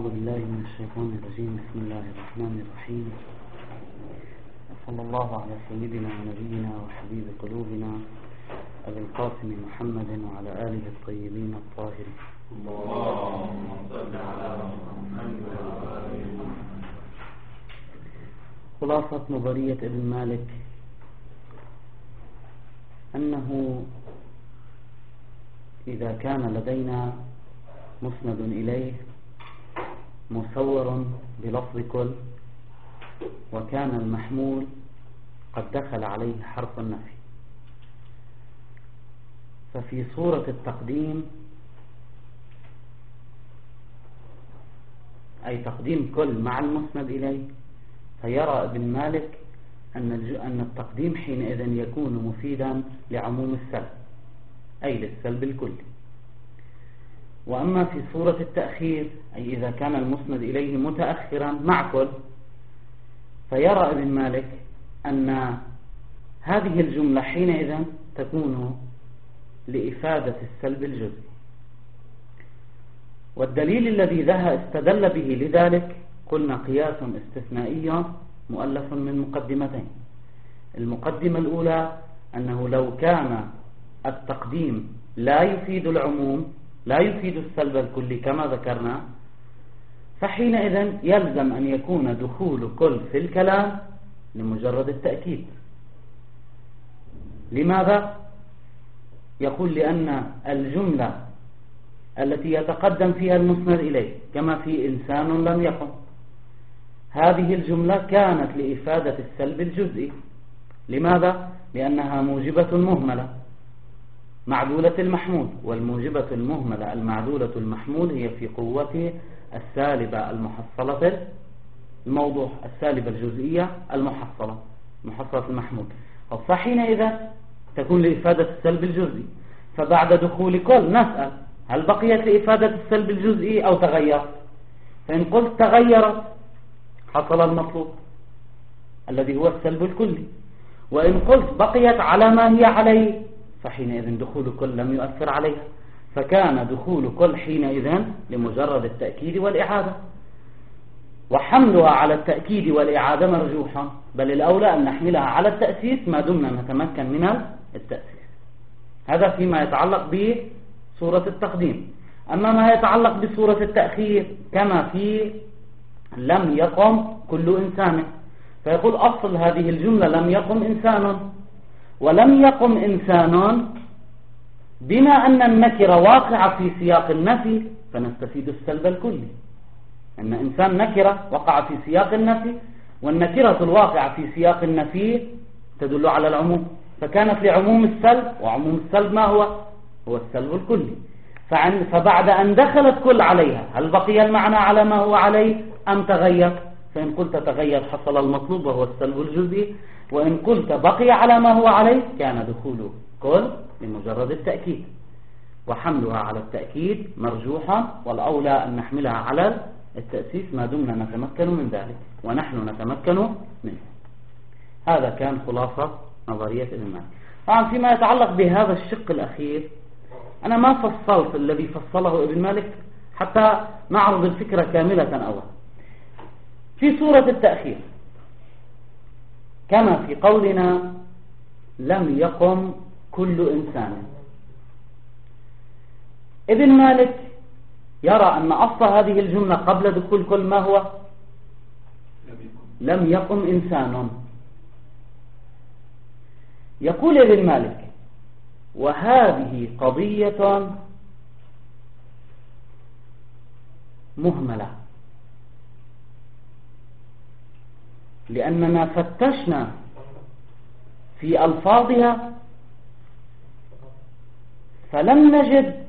أعوذ بالله من الشيطان الرجيم. بسم الله الرحمن الرحيم. صلى الله على سيدنا ونبينا وحبيب قلوبنا أبي القاسم محمد وعلى آله الطيبين الطاهرين. اللهم صل على محمد وعلى آله محمد. خلاصة نظرية ابن مالك أنه إذا كان لدينا مسند إليه مصور بلفظ كل وكان المحمول قد دخل عليه حرف النفي، ففي صورة التقديم أي تقديم كل مع المسند إليه، فيرى ابن مالك أن التقديم حينئذ يكون مفيدا لعموم السلب أي للسلب الكلي. وأما في صورة التأخير أي إذا كان المسند إليه متأخرا مع كل، فيرى ابن مالك أن هذه الجملة حينئذ تكون لإفادة السلب الجزئي. والدليل الذي استدل به لذلك قلنا قياس استثنائي مؤلف من مقدمتين. المقدمة الأولى أنه لو كان التقديم لا يفيد العموم لا يفيد السلب الكلي كما ذكرنا، فحينئذ يلزم أن يكون دخول كل في الكلام لمجرد التأكيد. لماذا؟ يقول لأن الجملة التي يتقدم فيها المسند إليه كما في إنسان لم يقم، هذه الجملة كانت لإفادة السلب الجزئي. لماذا؟ لأنها موجبة مهملة معدولة المحمول، والموجبة المهملة المعدولة المحمول هي في قوة السالبة المحصلة الموضوع، السالبة الجزئية المحصلة المحمول، فحينئذ تكون لإفادة السلب الجزئي. فبعد دخول كل نسأل هل بقيت لإفادة السلب الجزئي أو تغيرت؟ فإن قلت تغيرت حصل المطلوب الذي هو السلب الكلي، وإن قلت بقيت على ما هي عليه فحينئذ دخول كل لم يؤثر عليها، فكان دخول كل حينئذ لمجرد التأكيد والإعادة، وحملها على التأكيد والإعادة مرجوحا، بل الأولى أن نحملها على التأسيس ما دمنا نتمكن من التأسيس. هذا فيما يتعلق بصورة التقديم. أما ما يتعلق بصورة التأخير كما في لم يقم كل إنسان، فيقول أصل هذه الجملة لم يقم إنسان، ولم يقم إنسان بما أن النكرة واقعة في سياق النفي فنستفيد السلب الكلي، أن إنسان نكرة وقع في سياق النفي، والنكرة الواقعة في سياق النفي تدل على العموم، فكانت لعموم السلب، وعموم السلب ما هو السلب الكلي. فبعد أن دخلت كل عليها هل بقي المعنى على ما هو عليه أم تغير؟ فإن قلت تغير حصل المطلوب وهو السلب الجزئي، وإن قلت بقي على ما هو عليه كان دخول كل لمجرد التأكيد، وحملها على التأكيد مرجوحا، والأولى أن نحملها على التأسيس ما دمنا نتمكن من ذلك، ونحن نتمكن منه. هذا كان خلاصة نظرية ابن مالك. طبعا فيما يتعلق بهذا الشق الأخير أنا ما فصلت الذي فصله ابن مالك حتى نعرض الفكرة كاملة. أولا في صورة التأخير كما في قولنا لم يقم كل إنسان، ابن مالك يرى أن أصل هذه الجملة قبل دخول كل ما هو لم يقم إنسان. يقول ابن مالك وهذه قضية مهملة، لأننا فتشنا في ألفاظها فلم نجد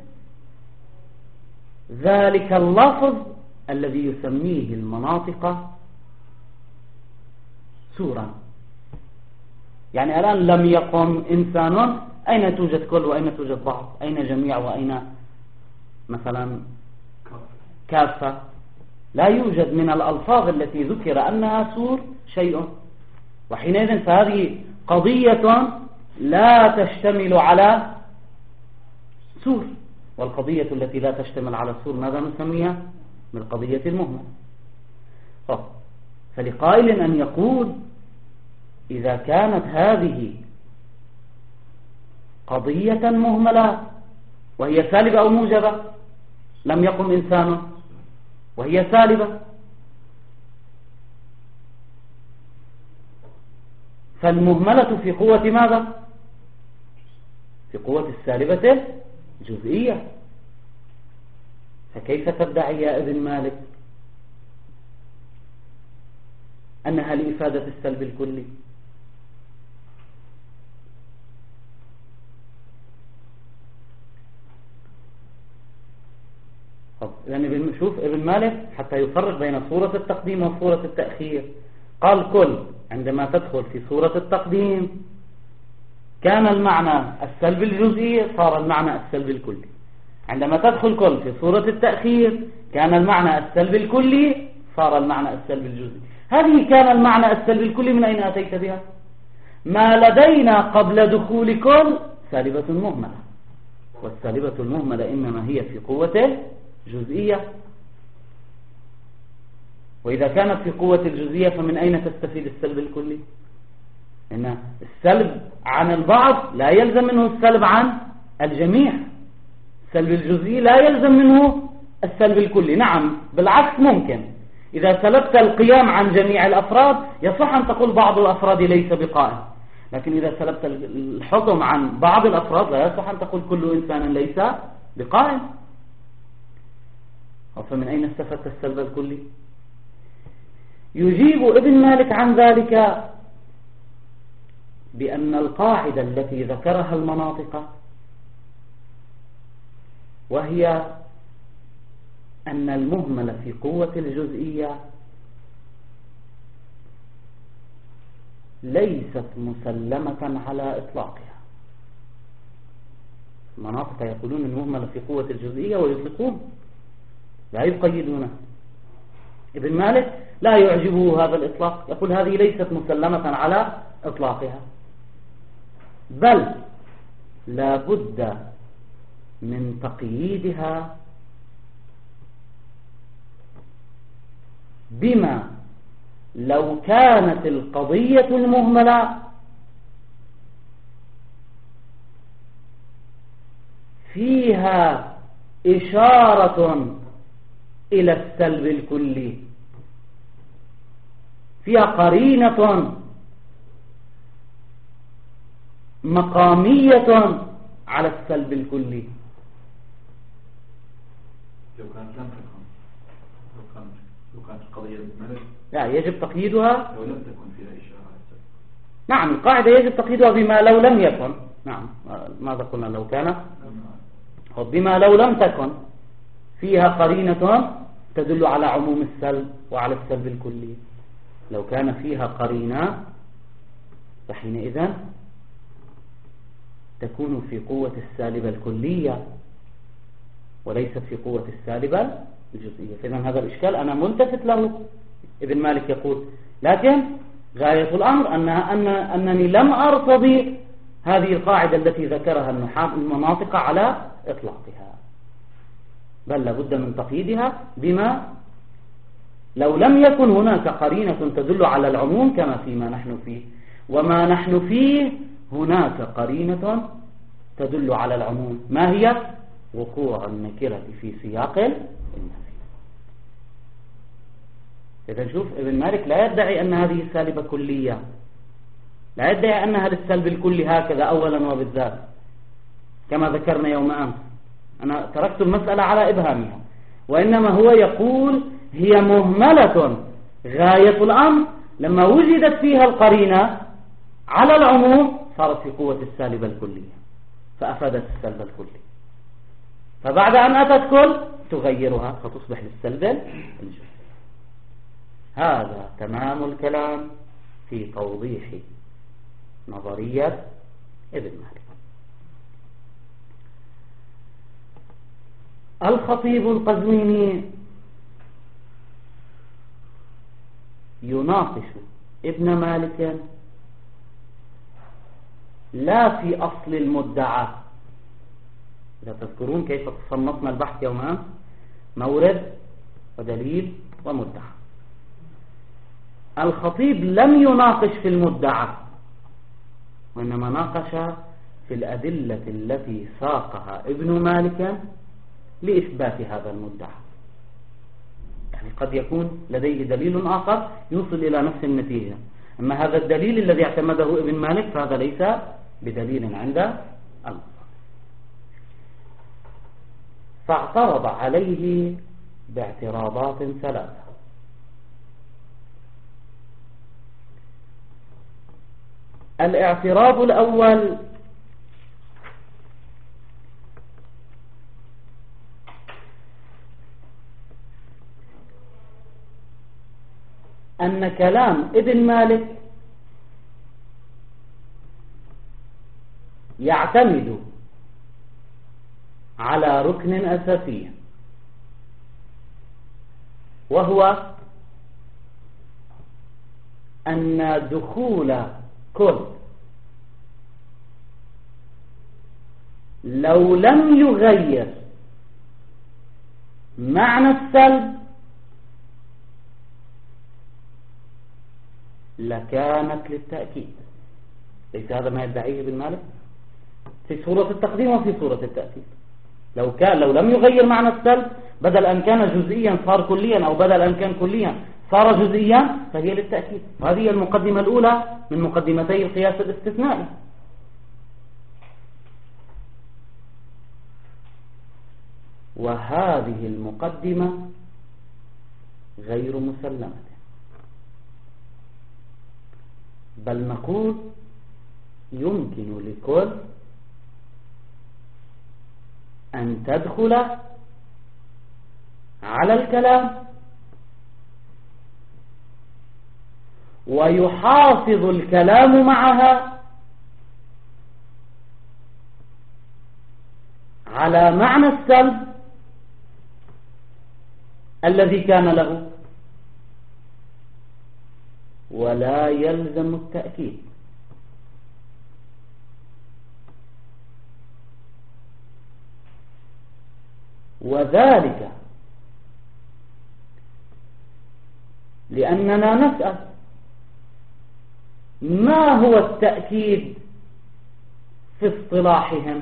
ذلك اللفظ الذي يسميه المناطق سورا. يعني الآن لم يقم إنسان، أين توجد كل وأين توجد بعض؟ أين جميع وأين مثلا كافة؟ لا يوجد من الألفاظ التي ذكر أنها سور شيء، وحينئذ فهذه قضية لا تشتمل على سور، والقضية التي لا تشتمل على السور ماذا نسميها؟ بالقضية المهملة. فلقائل أن يقول إذا كانت هذه قضية مهملة وهي سالبة أو موجبة، لم يقم إنسان وهي سالبة، فالمهملة في قوة ماذا؟ في قوة السالبة الجزئية. فكيف تدعي يا ابن مالك أنها لإفادة السلب الكلي؟ يعني شوف ابن مالك حتى يفرق بين صورة التقديم وصورة التأخير، قال كل عندما تدخل في صورة التقديم كان المعنى السلب الجزئي صار المعنى السلب الكلي، عندما تدخل كل في صورة التأخير كان المعنى السلب الكلي صار المعنى السلب الجزئي. هذه كان المعنى السلب الكلي من أين أتيت بها؟ ما لدينا قبل دخول كل سالبة مهملة، والسالبة المهملة إنما هي في قوة جزئية، وإذا كانت في قوة الجزئية فمن أين تستفيد السلب الكلي؟ إن السلب عن البعض لا يلزم منه السلب عن الجميع، السلب الجزئي لا يلزم منه السلب الكلي. نعم بالعكس، ممكن إذا سلبت القيام عن جميع الأفراد يصح أن تقول بعض الأفراد ليس بقائم، لكن إذا سلبت الحكم عن بعض الأفراد لا يصح أن تقول كل إنسان ليس بقائم. فمن أين استفدت السلب الكلي؟ يجيب ابن مالك عن ذلك بأن القاعدة التي ذكرها المناطق وهي أن المهمل في قوة الجزئية ليست مسلمة على إطلاقها. المناطق يقولون المهمل في قوة الجزئية ويطلقون لا يقيدونه. ابن مالك لا يعجبه هذا الإطلاق، يقول هذه ليست مسلمة على إطلاقها، بل لا بد من تقييدها بما لو كانت القضية المهملة فيها إشارة إلى السلب الكلي، فيها قرينة مقامية على السلب الكلي. لو كانت لم تكن، لو كانت القضية ملك لا يجب تقييدها، لو لم تكن فيها إشارة على السلب. نعم القاعدة يجب تقييدها بما لو لم يكن. نعم ماذا قلنا لو كان؟ بما لو لم تكن فيها قرينة تدل على عموم السلب وعلى السلب الكلي. لو كان فيها قرينة فحينئذ تكون في قوة السالبة الكلية وليست في قوة السالبة الجزئية. فإذا هذا الإشكال أنا ملتفت له. ابن مالك يقول لكن غاية الأمر أنني لم أرتضي هذه القاعدة التي ذكرها المناطق على إطلاقها، بل لابد من تقييدها بما لو لم يكن هناك قرينة تدل على العموم كما فيما نحن فيه، وما نحن فيه هناك قرينة تدل على العموم. ما هي؟ وقوع النكرة في سياق النفي. إذا نشوف ابن مالك لا يدعي أن هذه سالبة كلية، لا يدعي أنها للسلب الكلي هكذا أولا وبالذات كما ذكرنا يوم أمس. أنا تركت المسألة على إبهامها، وإنما هو يقول هي مهملة غاية الأمر لما وجدت فيها القرينة على العموم صارت في قوة السالبة الكلية فأفادت السلب الكلي، فبعد أن أتت كل تغيرها فتصبح للسلب الجزئي. هذا تمام الكلام في توضيح نظرية ابن مالك. الخطيب القزويني يناقش ابن مالك لا في أصل المدعى. إذا تذكرون كيف تصنفنا البحث يوم أمس، مورد ودليل ومدعى. الخطيب لم يناقش في المدعى، وإنما ناقش في الأدلة التي ساقها ابن مالك لإثبات هذا المدعى. يعني قد يكون لديه دليل آخر يوصل إلى نفس النتيجة، أما هذا الدليل الذي اعتمده ابن مالك فهذا ليس بدليل عند المصنف. فاعترض عليه باعتراضات ثلاثة. الاعتراض الأول: أن كلام ابن مالك يعتمد على ركن أساسي، وهو أن دخول كل لو لم يغير معنى السلب لكانت للتأكيد. ليس هذا ما يدعيه ابن مالك في صورة التقديم وفي صورة التأكيد. لو لم يغير معنى السلب، بدل أن كان جزئيا صار كليا، أو بدل أن كان كليا صار جزئيا، فهي للتأكيد. وهذه المقدمة الأولى من مقدمتي القياس الاستثنائي. وهذه المقدمة غير مسلمة، بل نقول يمكن لكل أن تدخل على الكلام ويحافظ الكلام معها على معنى السلب الذي كان له، ولا يلزم التأكيد. وذلك لأننا نسأل ما هو التأكيد في اصطلاحهم؟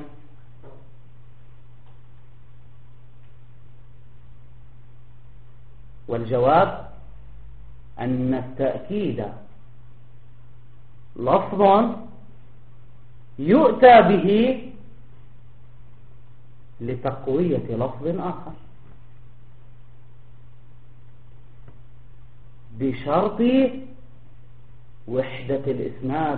والجواب أن التأكيد لفظ يؤتى به لتقوية لفظ آخر بشرط وحدة الإسناد.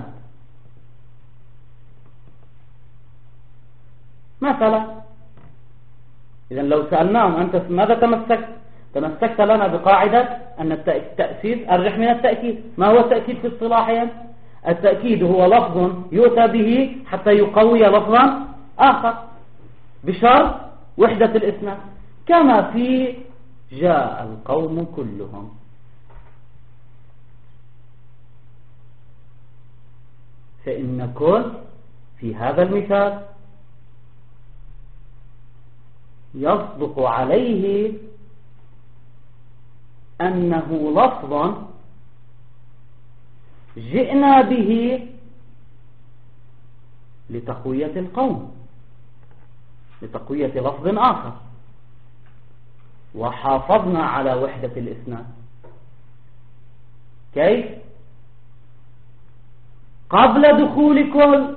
مثلا إذا لو سألناهم أنت ماذا تمسكت لنا بقاعدة أن التأسيس أرجح من التأكيد. ما هو التأكيد في اصطلاحهم؟ التأكيد هو لفظ يؤتى به حتى يقوي لفظا آخر بشرط وحدة الإسناد، كما في جاء القوم كلهم. فإن كل في هذا المثال يصدق عليه أنه لفظ جئنا به لتقوية القوم، لتقوية لفظ آخر، وحافظنا على وحدة الإسناد. كيف؟ قبل دخول كل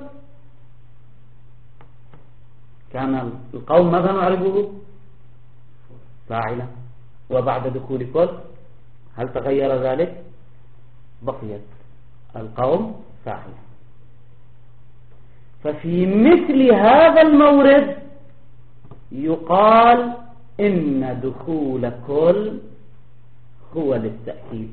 كان القوم ماذا نعرفه؟ فاعلا، وبعد دخول كل هل تغير ذلك؟ بقيت القوم فاعلا. ففي مثل هذا المورد يقال إن دخول كل هو للتأكيد.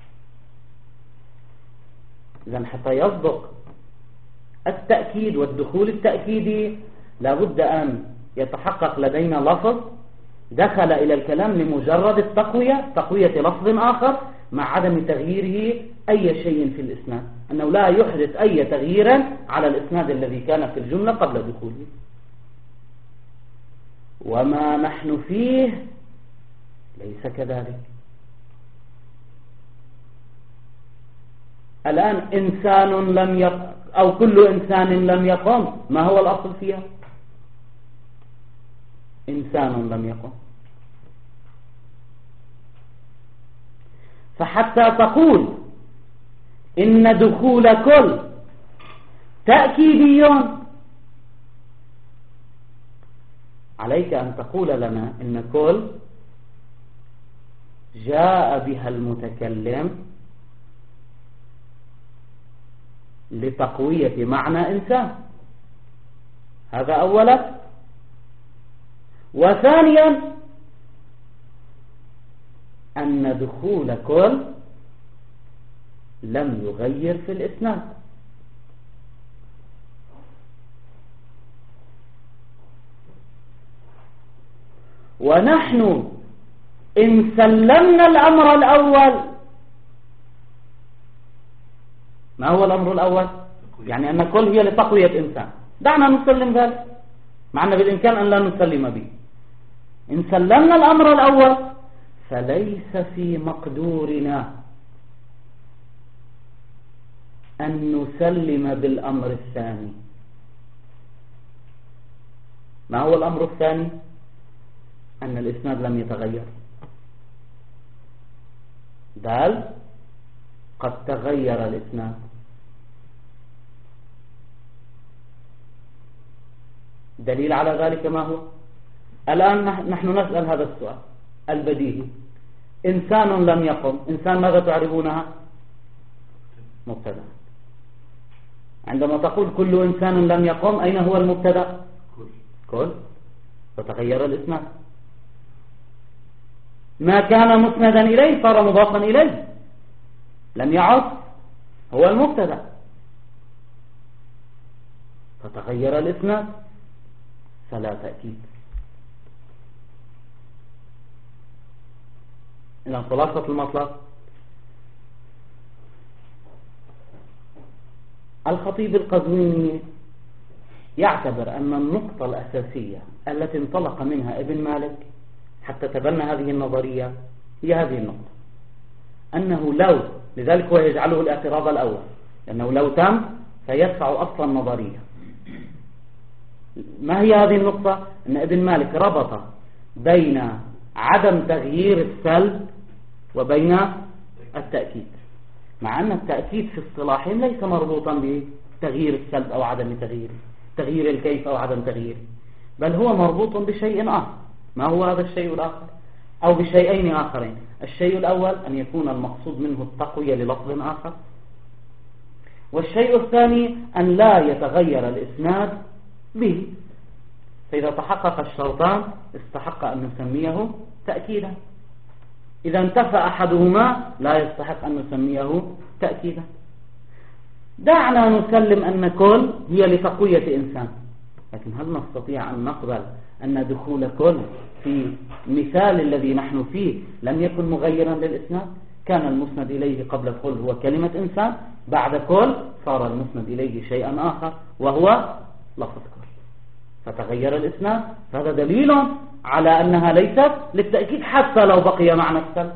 إذن حتى يصدق التأكيد والدخول التأكيدي لابد أن يتحقق لدينا لفظ دخل إلى الكلام لمجرد التقوية، تقوية لفظ آخر مع عدم تغييره أي شيء في الإسناد، أنه لا يحدث أي تغيير على الإسناد الذي كان في الجملة قبل دخوله. وما نحن فيه ليس كذلك. الآن إنسان لم يقم أو كل إنسان لم يقم، ما هو الأصل فيها؟ إنسان لم يقم. فحتى تقول إن دخول كل تأكيدي، عليك أن تقول لنا إن كل جاء بها المتكلم لتقوية معنى إنسان، هذا أولا. وثانيا أن دخول كل لم يغير في الإسناد. ونحن إن سلمنا الأمر الأول، ما هو الأمر الأول؟ يعني أن كل هي لتقوية إنسان، دعنا نسلم ذلك، مع أن بالإمكان أن لا نسلم به. إن سلمنا الأمر الأول فليس في مقدورنا أن نسلم بالأمر الثاني. ما هو الأمر الثاني؟ أن الإسناد لم يتغير، بل قد تغير الإسناد. دليل على ذلك ما هو؟ الآن نحن نسأل هذا السؤال البديهي: إنسان لم يقم، إنسان ماذا تعرفونها؟ مبتدأ. عندما تقول كل إنسان لم يقم، أين هو المبتدأ؟ كل. فتغير الإسناد. ما كان مسندا إليه صار مضافا إليه، لم يعد هو المبتدأ، فتغير الإسناد، فلا تأكيد. إذن خلاصة المطلب: الخطيب القزويني يعتبر أن النقطة الأساسية التي انطلق منها ابن مالك حتى تبنى هذه النظرية هي هذه النقطة، أنه لو، لذلك هو يجعله الاعتراض الأول، لأنه لو تم فيدفع أصل النظرية. ما هي هذه النقطة؟ أن ابن مالك ربط بين عدم تغيير السلب وبين التأكيد، مع أن التأكيد في اصطلاحهم ليس مربوطا بتغيير السلب أو عدم تغييره، تغيير الكيف أو عدم تغييره، بل هو مربوط بشيء آخر. ما هو هذا الشيء الآخر؟ أو بشيئين آخرين. الشيء الأول أن يكون المقصود منه التقوية للفظ آخر، والشيء الثاني أن لا يتغير الإسناد به. فإذا تحقق الشرطان استحق أن نسميه تأكيدا، إذا انتفى أحدهما لا يستحق أن نسميه تأكيدا. دعنا نسلم أن كل هي لتقوية إنسان، لكن هل نستطيع أن نقبل أن دخول كل في مثال الذي نحن فيه لم يكن مغيرا للإسناد؟ كان المسند إليه قبل كل هو كلمة إنسان، بعد كل صار المسند إليه شيئا آخر وهو لفظ كل، فتغير الإسناد. فهذا دليل على أنها ليست للتأكيد حتى لو بقي معنى السلب.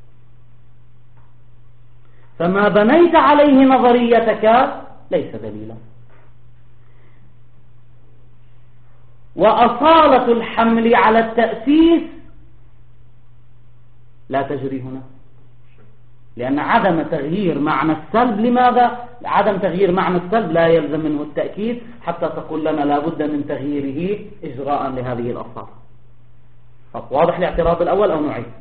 فما بنيت عليه نظريتك ليس دليلا. وأصالة الحمل على التأسيس لا تجري هنا، لأن عدم تغيير معنى السلب، لماذا؟ عدم تغيير معنى السلب لا يلزم منه التأكيد حتى تقول لنا لا بد من تغييره إجراء لهذه الأصالة. واضح الاعتراض الأول أو نعيد؟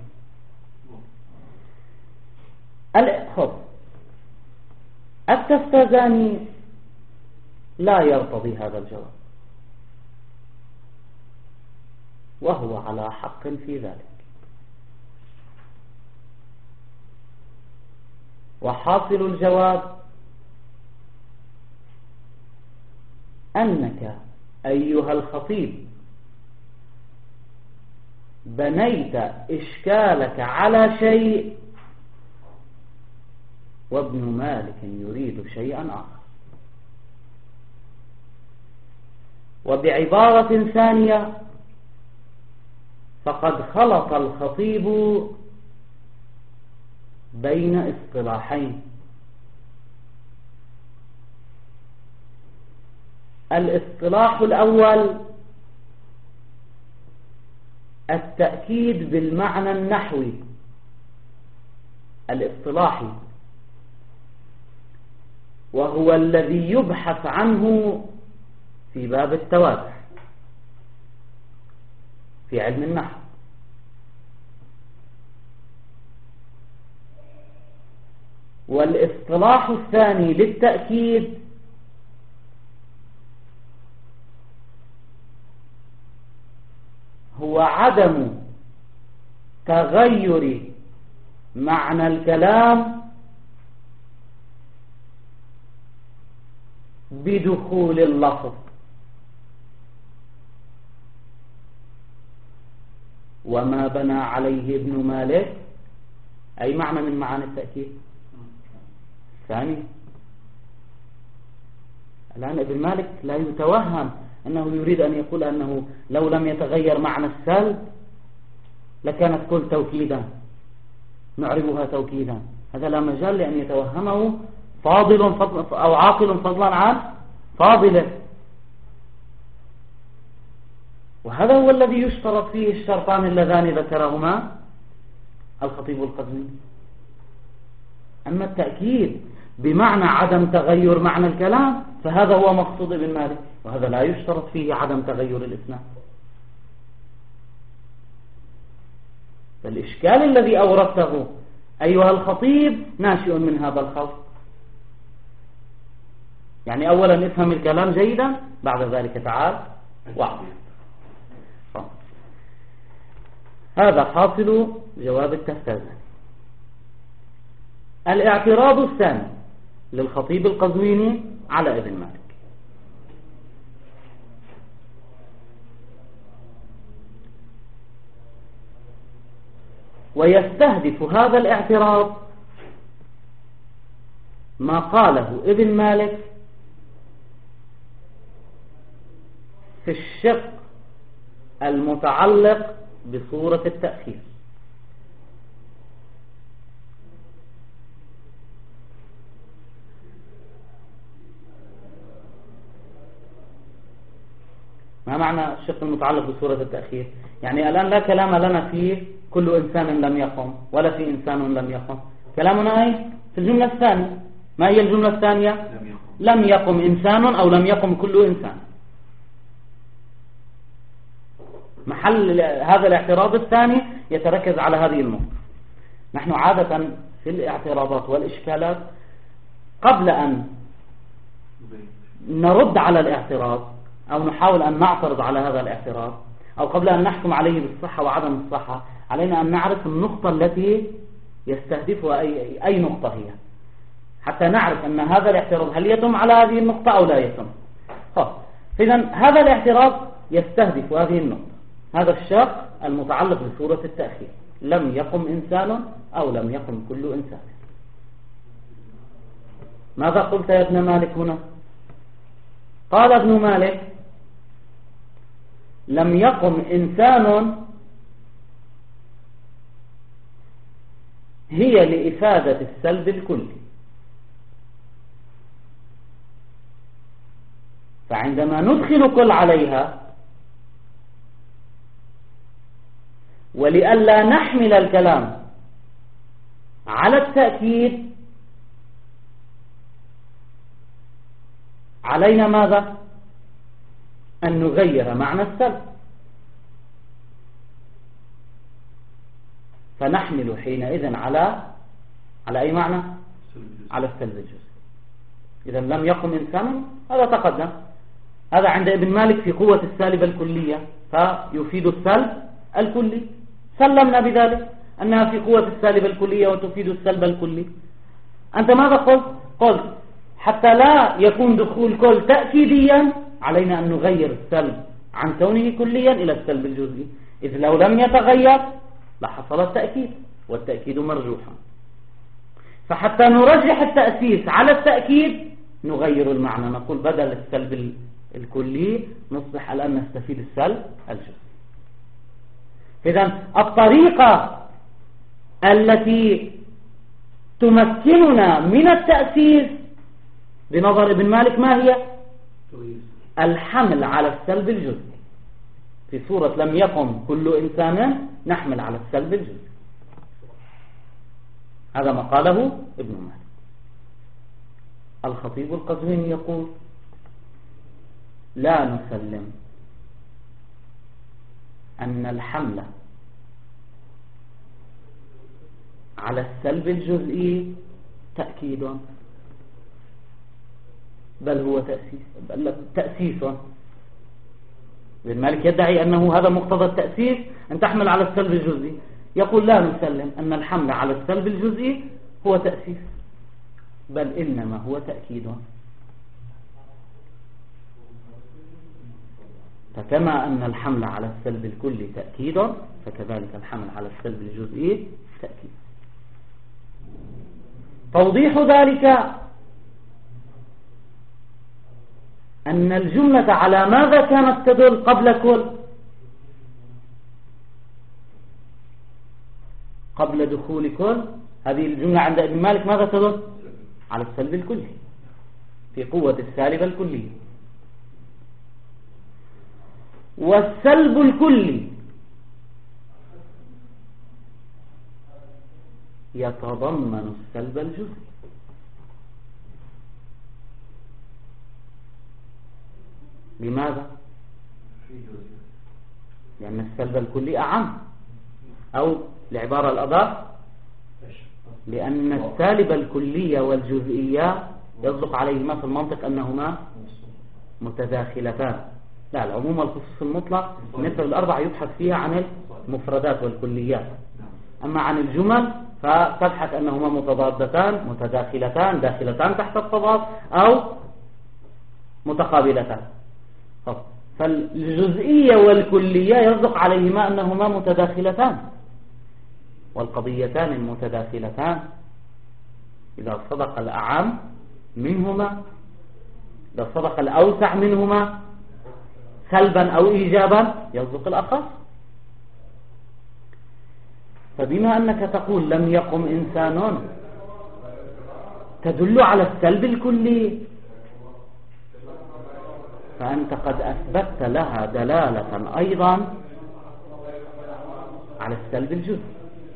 التستازاني لا يرتضي هذا الجواب، وهو على حق في ذلك. وحاصل الجواب أنك أيها الخطيب بنيت إشكالك على شيء، وابن مالك يريد شيئا آخر. وبعبارة ثانية فقد خلط الخطيب بين اصطلاحين. الاصطلاح الأول التأكيد بالمعنى النحوي الاصطلاحي، وهو الذي يبحث عنه في باب التوابع في علم النحو. والاصطلاح الثاني للتأكيد هو عدم تغير معنى الكلام بدخول اللفظ. وما بنى عليه ابن مالك أي معنى من معاني التأكيد؟ ثاني. الآن ابن مالك لا يتوهم أنه يريد أن يقول أنه لو لم يتغير معنى السلب لكانت كل توكيدا نعربها توكيدا. هذا لا مجال لأن يتوهمه فاضل أو عاقل فضلا عن فاضل. وهذا هو الذي يشترط فيه الشرطان اللذان ذكرهما الخطيب القزويني. أما التأكيد بمعنى عدم تغير معنى الكلام فهذا هو مقصود ابن مالك، وهذا لا يشترط فيه عدم تغير الإسناد. فالإشكال الذي أوردته أيها الخطيب ناشئ من هذا الخلط. يعني أولا افهم الكلام جيدا، بعد ذلك تعال واعظ. هذا حاصل جواب التفتازاني. الاعتراض الثاني للخطيب القزويني على ابن مالك. ويستهدف هذا الاعتراض ما قاله ابن مالك في الشق المتعلق بصورة التأخير. ما معنى الشق المتعلق بصورة التأخير؟ يعني الآن لا كلام لنا فيه كل إنسان لم يقم ولا في إنسان لم يقم. كلامنا أي في الجملة الثانية. ما هي الجملة الثانية؟ لم يقم إنسان أو لم يقم كل إنسان. محل هذا الاعتراض الثاني يتركز على هذه النقطة. نحن عادة في الاعتراضات والإشكالات قبل أن نرد على الاعتراض أو نحاول أن نعترض على هذا الاعتراض أو قبل أن نحكم عليه بالصحة وعدم الصحة علينا أن نعرف النقطة التي يستهدفها أي نقطة هي، حتى نعرف أن هذا الاعتراض هل يتم على هذه النقطة أو لا يتم. إذن هذا الاعتراض يستهدف هذه النقطة، هذا الشق المتعلق بصورة التأخير. لم يقم إنسان أو لم يقم كل إنسان. ماذا قلت يا ابن مالك هنا؟ قال ابن مالك لم يقم إنسان هي لإفادة السلب الكلي. فعندما ندخل كل عليها ولئلا نحمل الكلام على التأكيد علينا ماذا؟ أن نغير معنى السلب، فنحمل حينئذ على أي معنى؟ على السلب الجزئي. إذا لم يقم إنسان هذا تقدم، هذا عند ابن مالك في قوة السالبة الكلية فيفيد السلب الكلي. سلمنا بذلك أنها في قوة السالبة الكلية وتفيد السلب الكلي. أنت ماذا قلت؟ قلت حتى لا يكون دخول كل تأكيديا علينا أن نغير السلب عن كونه كليا إلى السلب الجزئي، إذ لو لم يتغير لحصل التأكيد، والتأكيد مرجوح. فحتى نرجح التأسيس على التأكيد نغير المعنى، نقول بدل السلب الكلي نصبح الآن نستفيد السلب الجزئي. إذن الطريقة التي تمكننا من التأسيس بنظر ابن مالك ما هي؟ الحمل على السلب الجزئي. في صورة لم يقم كل إنسان نحمل على السلب الجزئي. هذا ما قاله ابن مالك. الخطيب القزويني يقول لا نسلم أن الحمل على السلب الجزئي تأكيد، بل هو تأسيس. ابن مالك يدعي أنه هذا مقتضى التأسيس أن تحمل على السلب الجزئي. يقول لا نسلم أن الحمل على السلب الجزئي هو تأسيس، بل إنما هو تأكيد. فكما أن الحمل على السلب الكلي تأكيد، فكذلك الحمل على السلب الجزئي تأكيد. توضيح ذلك أن الجملة على ماذا كانت تدل قبل كل؟ قبل دخول كل، هذه الجملة عند ابن مالك ماذا تدل؟ على السلب الكلي في قوة السالب الكلي. والسلب الكلي يتضمن السلب الجزئي. لماذا؟ لأن السلب الكلي أعم، أو لعبارة الأضاف لأن السالب الكلية والجزئية يصدق عليهما في المنطق أنهما متداخلتان. لا، العموم والخصوص المطلق مثل الأربعة يبحث فيها عن المفردات والكليات، أما عن الجمل فتبحث أنهما متضادتان متداخلتان داخلتان تحت التضاد أو متقابلتان. فالجزئية والكلية يصدق عليهما أنهما متداخلتان، والقضيتان المتداخلتان إذا صدق الأعم منهما، إذا صدق الأوسع منهما سلبا أو إيجابا يصدق الأخص. فبما أنك تقول لم يقم إنسان تدل على السلب الكلي، فأنت قد أثبتت لها دلالة أيضا على السلب الجزئي.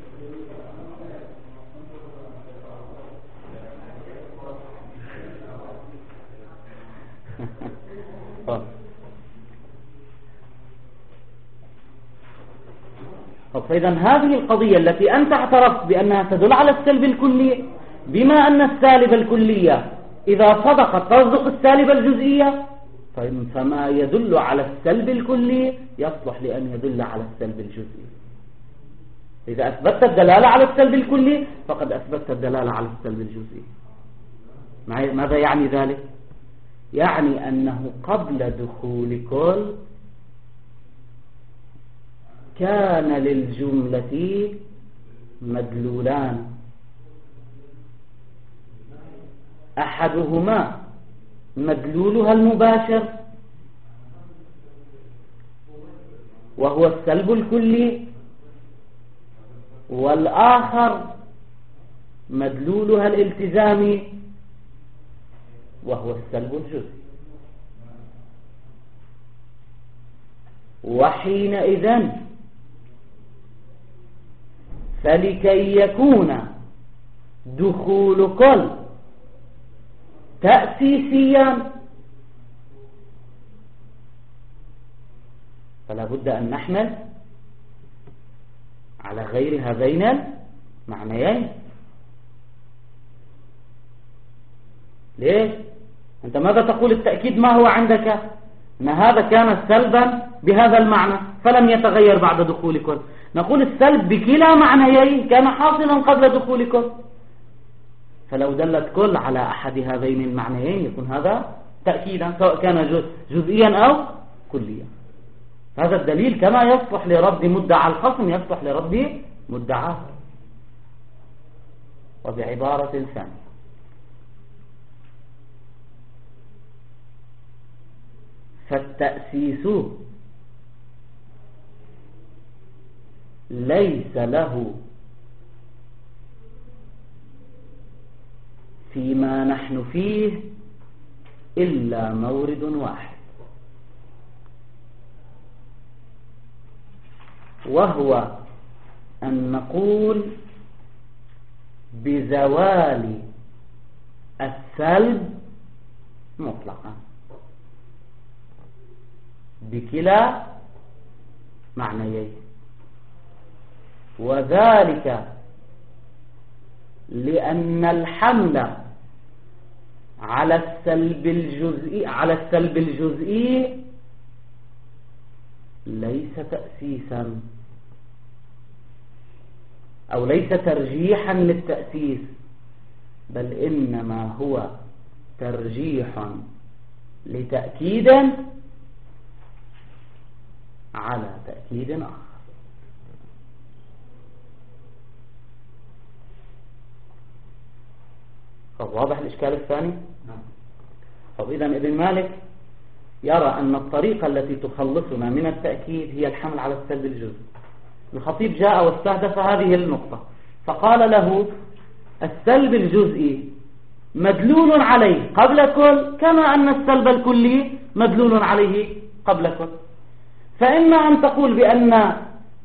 فإذا هذه القضية التي أنت اعترفت بأنها تدل على السلب الكلي، بما أن السالب الكلية إذا صدقت تصدق السالب الجزئية، فما يدل على السلب الكلي يصلح لأن يدل على السلب الجزئي. إذا أثبتت الدلالة على السلب الكلي فقد أثبتت الدلالة على السلب الجزئي. ماذا يعني ذلك؟ يعني أنه قبل دخول كل كان للجملة مدلولان، أحدهما مدلولها المباشر وهو السلب الكلي، والآخر مدلولها الالتزامي وهو السلب الجزئي. وحينئذ فلكي يكون دخول كل تأسيسيا فلا بد أن نحمل على غير هذين المعنيين. ليش؟ أنت ماذا تقول؟ التأكيد ما هو عندك؟ أن هذا كان سلبا بهذا المعنى فلم يتغير بعد دخول كل. نقول السلب بكلا معنيين كان حاصلا قبل دخول كل، فلو دلت كل على أحد هذين المعنيين يكون هذا تأكيدا سواء كان جزئيا أو كليا. هذا الدليل كما يصلح لرد مدعى الخصم يصلح لرد مدعاه. وبعبارة ثانية، فالتأسيس ليس له فيما نحن فيه إلا مورد واحد، وهو أن نقول بزوال السلب مطلقا بكلا معنيين، وذلك لأن الحمل على السلب الجزئي ليس تأسيسا أو ليس ترجيحا للتأسيس، بل إنما هو ترجيح لتأكيد على تأكيد آخر. واضح الإشكال الثاني؟ طب إذن ابن مالك يرى أن الطريقة التي تخلصنا من التأكيد هي الحمل على السلب الجزئي. الخطيب جاء واستهدف هذه النقطة فقال له السلب الجزئي مدلول عليه قبل كل، كما أن السلب الكلي مدلول عليه قبل كل. فإما أن تقول بأن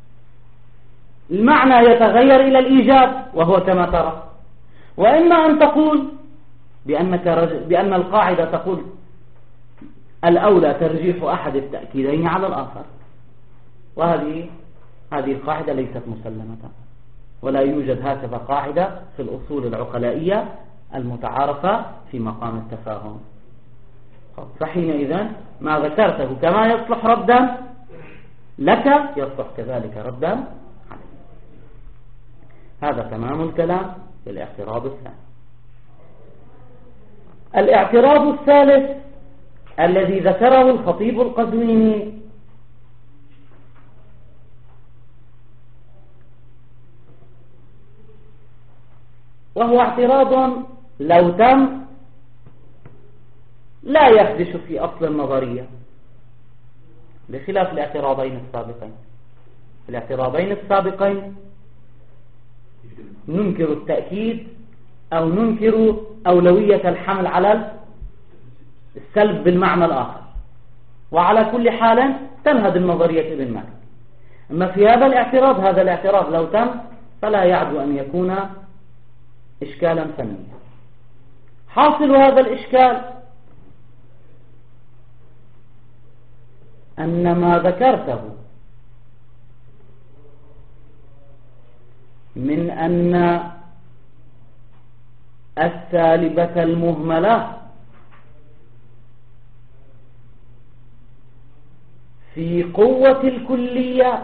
المعنى يتغير إلى الإيجاب وهو كما ترى، وإما أن تقول بأن القاعدة تقول الأولى ترجيح أحد التأكيدين على الآخر، وهذه القاعدة ليست مسلمة، ولا يوجد هكذا قاعدة في الأصول العقلائية المتعارفة في مقام التفاهم. فحينئذ ما ذكرته كما يصلح ردا لك يصلح كذلك ردا عليك. هذا تمام الكلام في الاعتراض الثاني. الاعتراض الثالث الذي ذكره الخطيب القزويني وهو اعتراض لو تم لا يخدش في أصل النظرية، بخلاف الاعتراضين السابقين. في الاعتراضين السابقين ننكر التأكيد أو ننكر أولوية الحمل على السلب بالمعنى الآخر، وعلى كل حال تنهدم نظرية ابن مالك. أما في هذا الاعتراض لو تم فلا يعدو أن يكون إشكالا فنيا. حاصل هذا الإشكال أن ما ذكرته من أن السالبة المهملة في قوة الكلية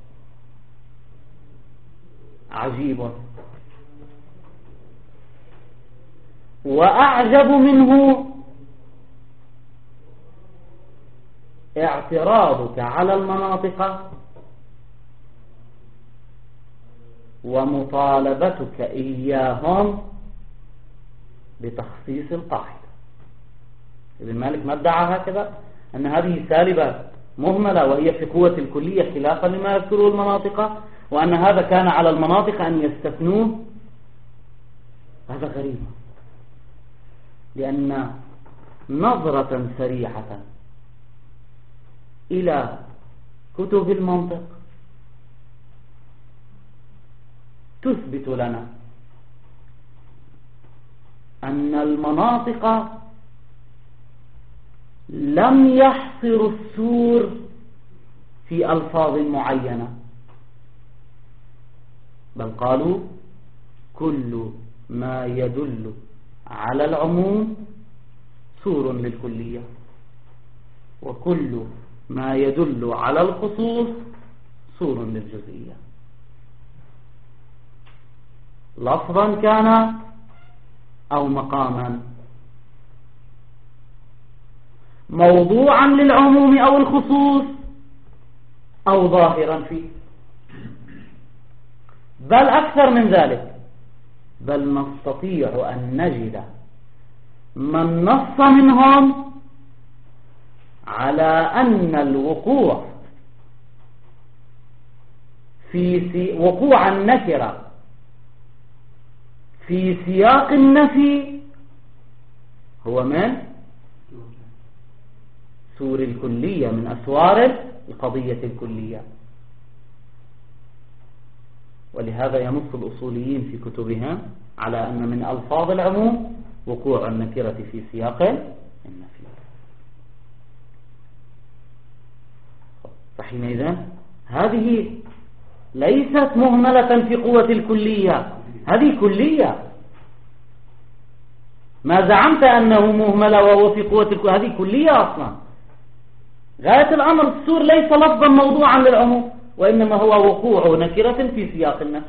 عجيب، وأعجب منه اعتراضك على المناطق ومطالبتك إياهم بتخصيص القاعدة. ابن مالك ما ادعى هكذا أن هذه سالبة مهملة وهي في قوة الكلية خلافا لما يذكره المناطق، وأن هذا كان على المناطق أن يستثنوه. هذا غريب، لأن نظرة سريعة إلى كتب المنطق تثبت لنا أن المناطق لم يحصروا السور في ألفاظ معينة، بل قالوا كل ما يدل على العموم سور للكلية، وكل ما يدل على الخصوص سور للجزئية، لفظا كان أو مقاما، موضوعا للعموم أو الخصوص أو ظاهرا فيه. بل أكثر من ذلك، بل نستطيع أن نجد من نص منهم على أن الوقوع وقوع النكرة في سياق النفي هو من سور الكلية، من أسوار القضية الكلية. ولهذا ينص الأصوليين في كتبهم على أن من ألفاظ العموم وقوع النكرة في سياق النفي. فحينئذ هذه ليست مهملة في قوة الكلية، هذه كلية. ما زعمت أنه مهملة وهو في قوة الكلية، هذه كلية أصلا. غاية الأمر السور ليس لفظا موضوعا للعموم، وإنما هو وقوع نكرة في سياق النفي.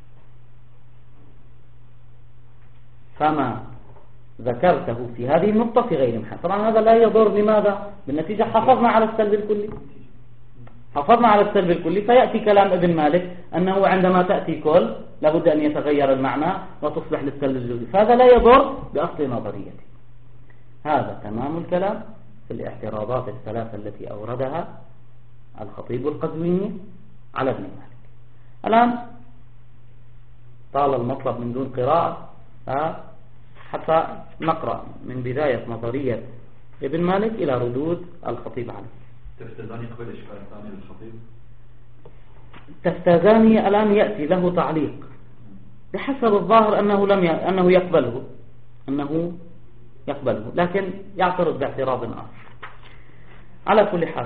فما ذكرته في هذه النقطة في غير محل. طبعا هذا لا يضر. لماذا؟ بالنتيجة حافظنا على السلب الكلي، حافظنا على السلب الكلي. فيأتي كلام ابن مالك أنه عندما تأتي كل لابد أن يتغير المعنى وتصبح للسلب الجزئي، فهذا لا يضر بأصل نظريته. هذا تمام الكلام في الاعتراضات الثلاثة التي أوردها الخطيب القزويني على ابن مالك. الآن طال المطلب من دون قراءة، حتى نقرأ من بداية نظرية ابن مالك إلى ردود الخطيب عليه. تفتزاني قبل إشكال ثاني للخطيب. تفتزاني الآن يأتي له تعليق بحسب الظاهر أنه يقبله، لكن يعترض باعتراض آخر. على كل حال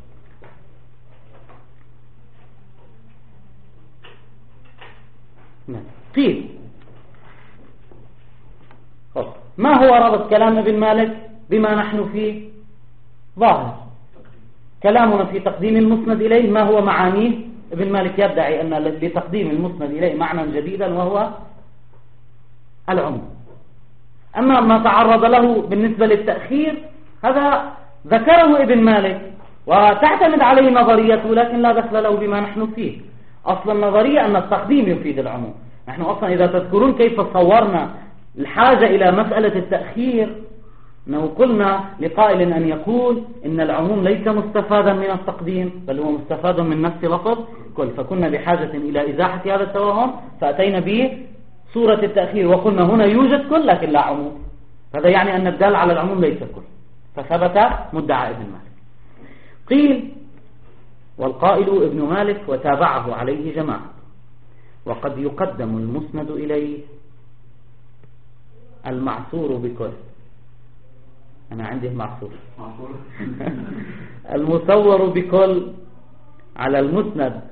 قيل ما هو رابط كلام ابن مالك بما نحن فيه؟ ظاهر كلامنا في تقديم المسند إليه ما هو معانيه. ابن مالك يدعي أن لتقديم المسند إليه معنى جديدا وهو العموم. أما ما تعرض له بالنسبة للتأخير هذا ذكره ابن مالك وتعتمد عليه نظريته، لكن لا دخل له بما نحن فيه. أصل النظرية أن التقديم يفيد العموم. نحن أصلا إذا تذكرون كيف صورنا الحاجة إلى مسألة التأخير، أنه قلنا لقائل أن يقول إن العموم ليس مستفادا من التقديم بل هو مستفاد من نفس لفظ كل، فكنا بحاجة إلى إزاحة هذا التوهم فأتينا به صورة التأخير وقلنا هنا يوجد كل لكن لا عموم. هذا يعني أن الدال على العموم ليس كل، فثبت مدعى ابن مالك. قيل والقائل ابن مالك وتابعه عليه جماعة، وقد يقدم المسند إليه المعصور بكل. أنا عندي معصور المصور بكل على المسند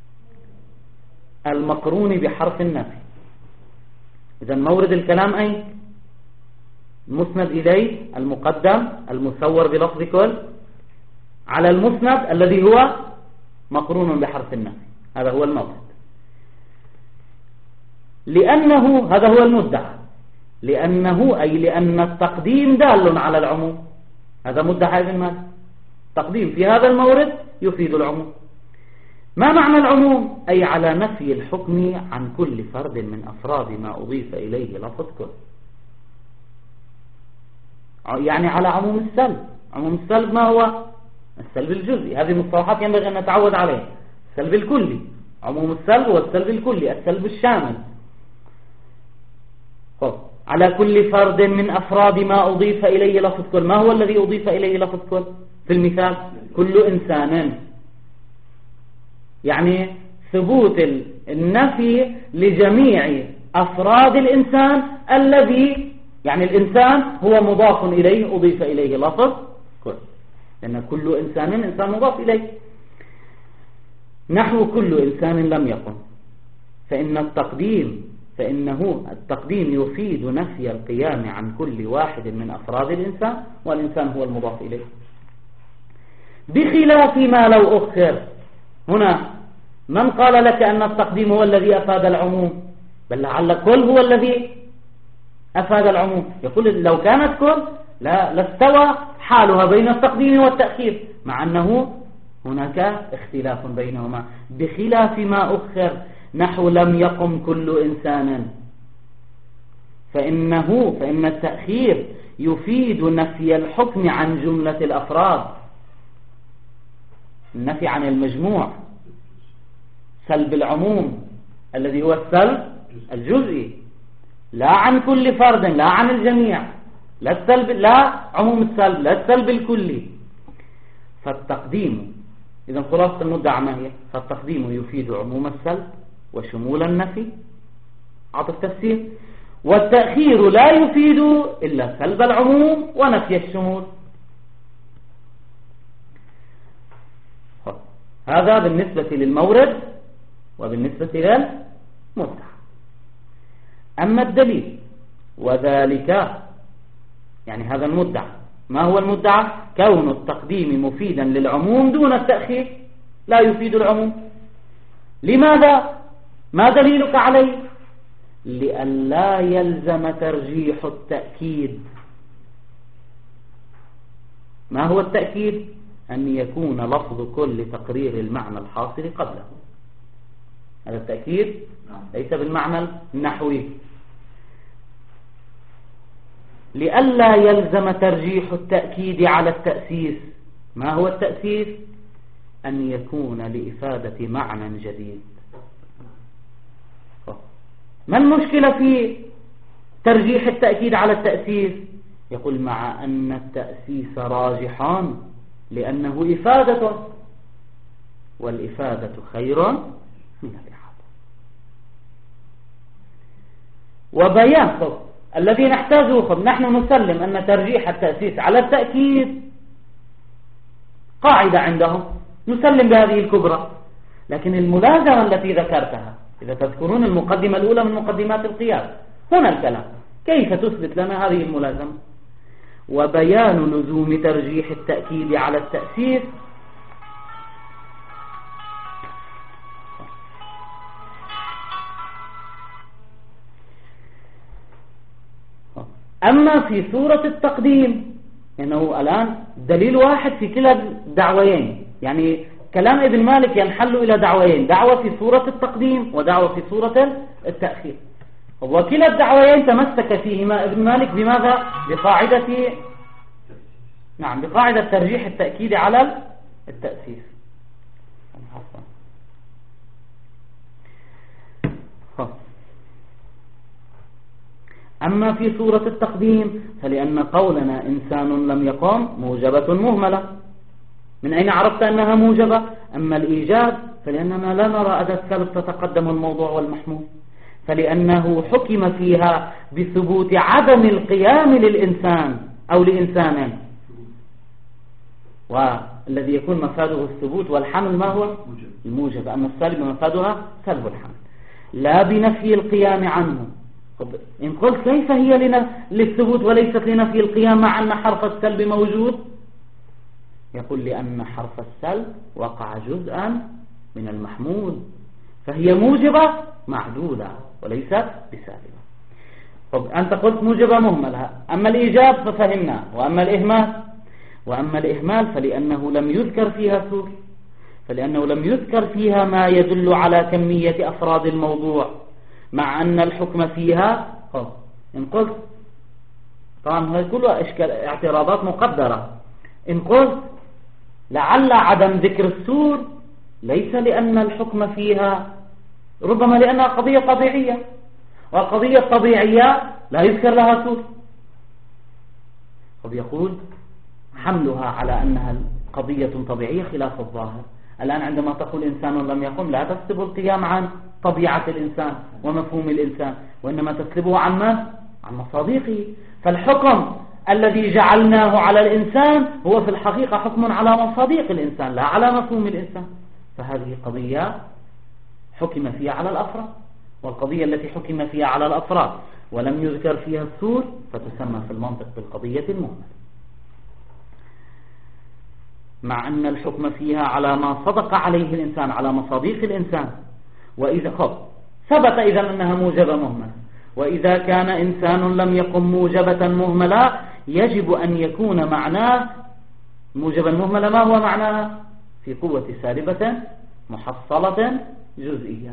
المقرون بحرف النفي. إذا مورد الكلام أي المسند إليه المقدم المصور بلفظ كل على المسند الذي هو مقرون بحرف النفي. هذا هو المورد، لأنه هذا هو المدعى، لأن التقديم دال على العموم. هذا مدعى ابن مالك، تقديم في هذا المورد يفيد العموم. ما معنى العموم؟ أي على نفي الحكم عن كل فرد من أفراد ما أضيف إليه لفظ كل، يعني على عموم السلب. عموم السلب ما هو؟ السلب الجزئي. هذه مصطلحات ينبغي أن نتعود عليها. السلب الكلي، عموم السلب والسلب الكلي، السلب الشامل. على كل فرد من أفراد ما أضيف إليه لفظ كل. ما هو الذي أضيف إليه لفظ كل في المثال؟ كل إنسان، يعني ثبوت النفي لجميع أفراد الإنسان الذي يعني الإنسان هو مضاف إليه أضيف إليه لفظ كل، لأن كل إنسان مضاف إليه. نحو كل إنسان لم يقم، فإنه التقديم يفيد نفي القيام عن كل واحد من أفراد الإنسان، والإنسان هو المضاف إليه، بخلاف ما لو أخر. هنا من قال لك أن التقديم هو الذي أفاد العموم؟ بل لعل كل هو الذي أفاد العموم. يقول لو كانت كل لاستوى حالها بين التقديم والتأخير، مع أنه هناك اختلاف بينهما. بخلاف ما أخر نحو لم يقم كل إنسان، فإن التأخير يفيد نفي الحكم عن جملة الأفراد، النفي عن المجموع. سلب العموم الذي هو السلب الجزئي، لا عن كل فرد، لا عن الجميع، لا عموم السلب، لا السلب الكلي. فالتقديم، إذا خلاصة المدعى ما هي؟ فالتقديم يفيد عموم السلب وشمول النفي عطف تفسير، والتأخير لا يفيد إلا سلب العموم ونفي الشمول. هذا بالنسبة للمورد وبالنسبة للمدعى. أما الدليل وذلك يعني هذا المدعى، ما هو المدعى؟ كون التقديم مفيدا للعموم دون التأخير لا يفيد العموم. لماذا؟ ما دليلك عليه؟ لئلا يلزم ترجيح التأكيد. ما هو التأكيد؟ أن يكون لفظ كل تقرير المعنى الحاصل قبله. هذا التأكيد ليس بالمعنى النحوي. لئلا يلزم ترجيح التأكيد على التأسيس. ما هو التأسيس؟ أن يكون لإفادة معنى جديد. ما المشكلة في ترجيح التأكيد على التأسيس؟ يقول مع أن التأسيس راجحان لأنه إفادة، والإفادة خير من الإحاطة. وبيان الذي نحتاجه، نحن نسلم أن ترجيح التأسيس على التأكيد قاعدة عندهم، نسلم بهذه الكبرى. لكن الملازمة التي ذكرتها، إذا تذكرون المقدمة الأولى من مقدمات القياس، هنا الكلام كيف تثبت لنا هذه الملازمة؟ وبيان لزوم ترجيح التأكيد على التأسيس أما في صورة التقديم، إنه الآن دليل واحد في كلا الدعويين، يعني كلام ابن مالك ينحل إلى دعويين، دعوة في صورة التقديم ودعوة في صورة التأخير. وكلا الدعويين تمسك فيهما ابن مالك بماذا؟ بقاعدة بقاعدة ترجيح التأكيد على التأسيس. أما في صورة التقديم فلأن قولنا إنسان لم يقم موجبة مهملة. من أين عرفت أنها موجبة؟ أما الإيجاب فلأننا لا نرى أداة سلب تتقدم الموضوع والمحمول، فلأنه حكم فيها بثبوت عدم القيام للإنسان أو لإنسان، والذي يكون مفاده الثبوت والحمل ما هو؟ الموجب. أما السلب مفادها سلب الحمل، لا بنفي القيام عنه. إن قلت كيف هي للثبوت وليست لنفي القيام مع أن حرف السلب موجود؟ يقول لأن حرف السلب وقع جزءا من المحمول، فهي موجبة معدولة وليست بسالبة. طب أنت قلت موجبة مهملة، أما الإيجاب ففهمنا، وأما الإهمال فلأنه لم يذكر فيها سور، فلأنه لم يذكر فيها ما يدل على كمية أفراد الموضوع، مع أن الحكم فيها إن قلت طبعا هذه كلها اعتراضات مقدرة. إن قلت لعل عدم ذكر السور ليس لأن الحكم فيها، ربما لأنها قضية طبيعية، والقضية الطبيعية لا يذكر لها سور. قد يقول حملها على أنها قضية طبيعية خلاف الظاهر. الآن عندما تقول إنسان لم يقم لا تسلب القيام عن طبيعة الإنسان ومفهوم الإنسان، وإنما تسلبه عن ما؟ عن مصادقه. فالحكم الذي جعلناه على الإنسان هو في الحقيقة حكم على مصادق الإنسان لا على مفهوم الإنسان. فهذه قضية حكم فيها على الأفراد، والقضية التي حكم فيها على الأفراد ولم يذكر فيها السور فتسمى في المنطق بالقضية المهملة، مع أن الحكم فيها على ما صدق عليه الإنسان على مصادق الإنسان. وإذا ثبت إذا أنها موجبة مهملة، وإذا كان إنسان لم يقم موجبة مهملة يجب أن يكون معناه موجبا مهملة. ما هو معناها؟ في قوة سالبة محصلة جزئية.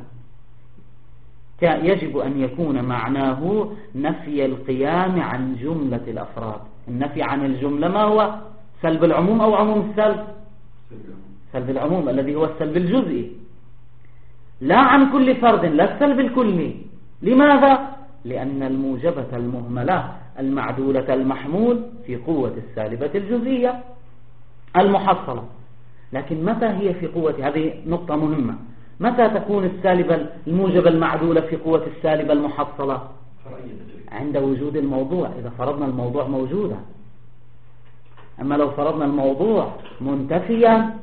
يجب أن يكون معناه نفي القيام عن جملة الأفراد. النفي عن الجملة ما هو؟ سلب العموم أو عموم السلب؟ سلب العموم الذي هو السلب الجزئي. لا عن كل فرد، لا السلب الكلي. لماذا؟ لأن الموجبة المهملة المعدولة المحمول في قوة السالبة الجزئية المحصلة. لكن متى هي في قوة، هذه نقطة مهمة، متى تكون السالبة الموجبة المعدولة في قوة السالبة المحصلة؟ عند وجود الموضوع، إذا فرضنا الموضوع موجودا. أما لو فرضنا الموضوع منتفيا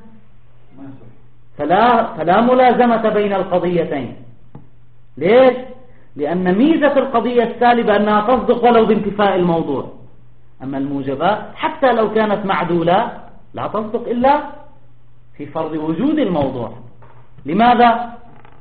فلا ملازمة بين القضيتين. ليش؟ لأن ميزة القضية السالبة أنها تصدق ولو بانتفاء الموضوع، أما الموجبات حتى لو كانت معدولة لا تصدق إلا في فرض وجود الموضوع. لماذا؟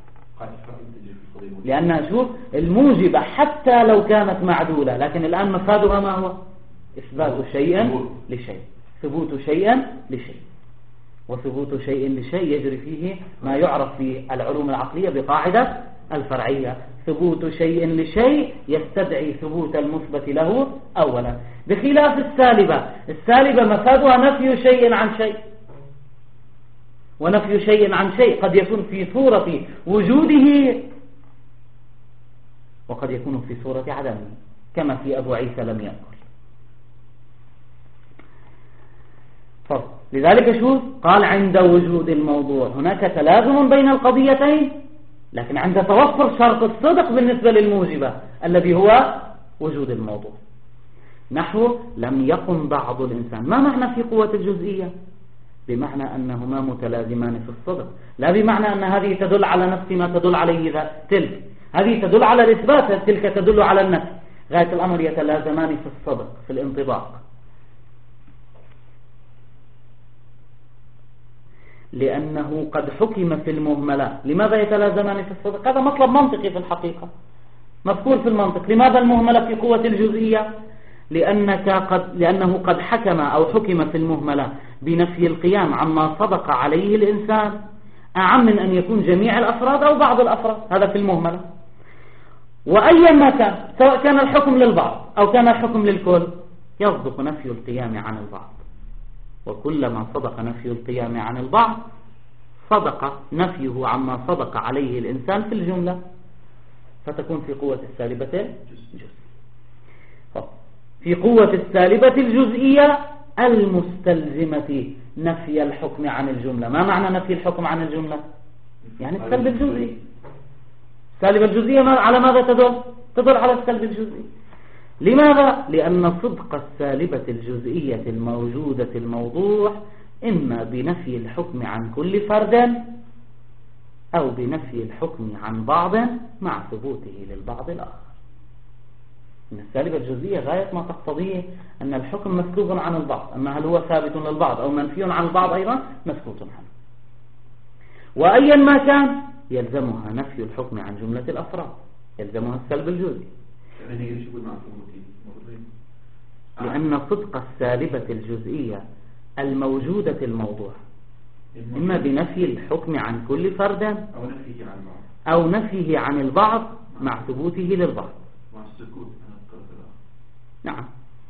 لأنها شوف الموجبة حتى لو كانت معدولة، لكن الآن مفادها ما هو؟ إثبات شيء لشيء، ثبوت شيء لشيء، وثبوت شيء لشيء يجري فيه ما يعرف في العلوم العقلية بقاعدة الفرعية. ثبوت شيء لشيء يستدعي ثبوت المثبت له أولا، بخلاف السالبة مفادها نفي شيء عن شيء، ونفي شيء عن شيء قد يكون في صورة وجوده وقد يكون في صورة عدمه، كما في أبو عيسى لم يأكل. لذلك شوف قال عند وجود الموضوع هناك تلازم بين القضيتين، لكن عند توفر شرط الصدق بالنسبة للموجبة الذي هو وجود الموضوع. نحو لم يقم بعض الإنسان، ما معنى في قوة الجزئية؟ بمعنى أنهما متلازمان في الصدق، لا بمعنى أن هذه تدل على نفس ما تدل عليه تلك، هذه تدل على الإثبات، تلك تدل على النفي. غاية الأمر يتلازمان في الصدق، في الانطباق. لأنه قد حكم في المهملة. لماذا يتلازمان في الصدق؟ هذا مطلب منطقي في الحقيقة، مذكور في المنطق. لماذا المهملة في قوة الجزئية؟ لأنه قد حكم أو حكم في المهملة بنفي القيام عما صدق عليه الإنسان، أعم من أن يكون جميع الأفراد أو بعض الأفراد، هذا في المهملة. وأيا ما كان، سواء كان الحكم للبعض أو كان الحكم للكل، يصدق نفي القيام عن البعض. وكلما صدق نفي القيام عن البعض صدق نفيه عما صدق عليه الإنسان في الجملة، فتكون في قوة السالبة الجزئية. في قوة السالبة الجزئية المستلزمة نفي الحكم عن الجملة. ما معنى نفي الحكم عن الجملة؟ يعني السلب الجزئي. السالبة الجزئية على ماذا تدل؟ تدل على السلب الجزئي. لماذا؟ لأن صدق السالبة الجزئية الموجودة الموضوع إما بنفي الحكم عن كل فرد أو بنفي الحكم عن بعض مع ثبوته للبعض الآخر. إن السالبة الجزئية غاية ما تقتضيه أن الحكم مسكوب عن البعض، أما هل هو ثابت للبعض أو منفي عن البعض أيضا مسكوت عنه. وأيا ما كان يلزمها نفي الحكم عن جملة الأفراد، يلزمها السلب الجزئي. لأن صدق السالبة الجزئية الموجودة الموضوع إما بنفي الحكم عن كل فرد أو نفيه عن البعض مع ثبوته للبعض. نعم.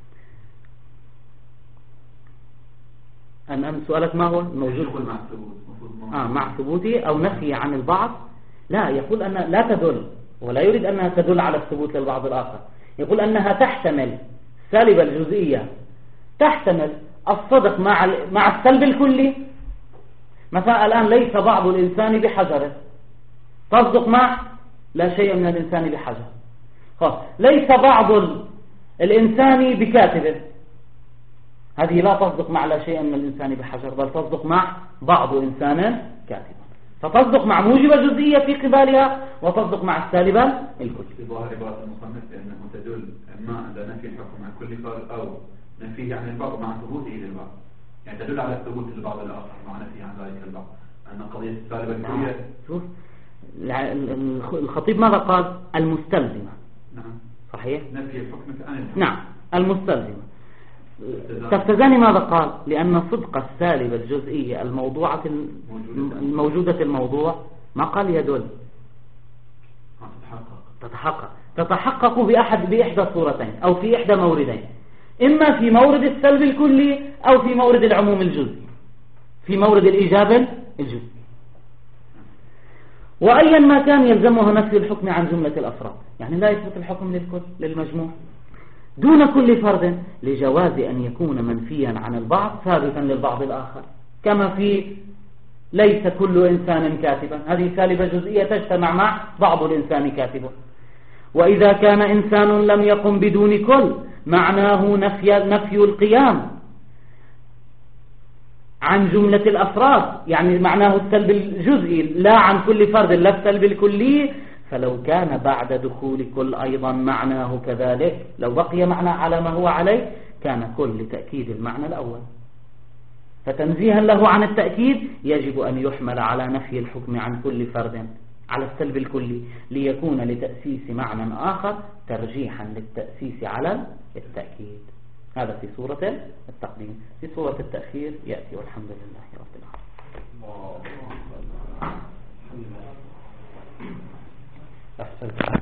أن سؤالك ما هو موجود مع ثبوته أو نفيه عن البعض؟ لا، يقول أن لا تدل، ولا يريد أنها تدل على الثبوت للبعض الآخر، يقول أنها تحتمل السالبة الجزئية، تحتمل الصدق مع السلب الكلي. مثلا الآن ليس بعض الإنسان بحجر، تصدق مع لا شيء من الإنسان بحجر. ليس بعض الإنسان بكاتب، هذه لا تصدق مع لا شيء من الإنسان بحجر، بل تصدق مع بعض إنسان كاتب. فتصدق مع موجبة جزئية في قبالها وتصدق مع السالبة الكل. في ظاهر عبارة المصنف لأنه تدل إما على نفي الحكم عن كل فرد أو نفيه عن البعض مع ثبوته للبعض، يعني تدل على الثبوت للبعض الآخر مع نفيه عن ذلك البعض، أن قضية السالبة الكلية. شوف الخطيب ماذا قال؟ المستلزمة. نعم صحيح؟ نفي الحكم عن الحكم. نعم المستلزمة. تفتزاني ماذا قال؟ لأن صدق السالبة الجزئية الموضوعة الموجودة الموضوع ما قال يدل، تتحقق بإحدى صورتين أو في إحدى موردين، إما في مورد السلب الكلي أو في مورد العموم الجزئي، في مورد الإيجاب الجزئي. وأيا ما كان يلزمها نفي الحكم عن جملة الأفراد، يعني لا يثبت الحكم للكل للمجموع دون كل فرد، لجواز أن يكون منفيا عن البعض ثابتا للبعض الآخر، كما في ليس كل إنسان كاتبا، هذه سالبة جزئية تجتمع مع بعض الإنسان كاتبا. وإذا كان إنسان لم يقم بدون كل، معناه نفي القيام عن جملة الأفراد، يعني معناه السلب الجزئي لا عن كل فرد، لا السلب الكلي. فلو كان بعد دخول كل أيضا معناه كذلك، لو بقي معنى على ما هو عليه كان كل لتأكيد المعنى الأول. فتنزيها له عن التأكيد يجب أن يحمل على نفي الحكم عن كل فرد على السلب الكلي، ليكون لتأسيس معنى آخر ترجيحا للتأسيس على التأكيد. هذا في صورة التقديم. في صورة التأخير يأتي والحمد لله رب العالمين.